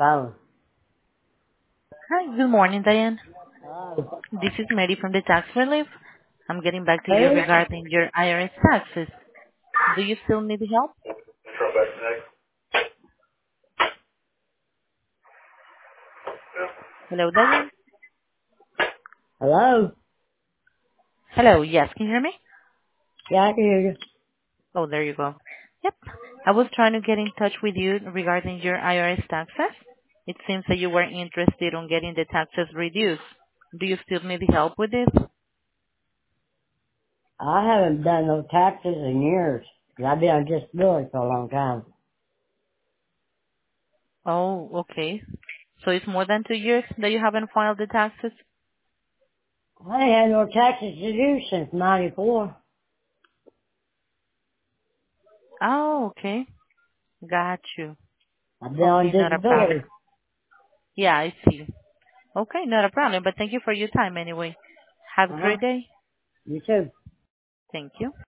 phone. Hi, good morning, Diane. Oh. This is Mary from the Tax Relief. I'm getting back to you Who? regarding your IRS taxes. Do you still need help? Hello, Diane? Hello? Hello, yes, can you hear me? Yeah, I can hear you. Oh, there you go. Yep. I was trying to get in touch with you regarding your IRS taxes. It seems that you were interested in getting the taxes reduced. Do you still need help with this? I haven't done no taxes in years. 'Cause I've been on disability for a long time. Oh, okay. So it's more than 2 years that you haven't filed the taxes? I ain't had no taxes to do since '94. Oh, okay. Got you. I've been on Okay, not a problem. disability. Yeah, I see. Okay, not a problem, but thank you for your time anyway. Have a Uh-huh. great day. You too. Thank you.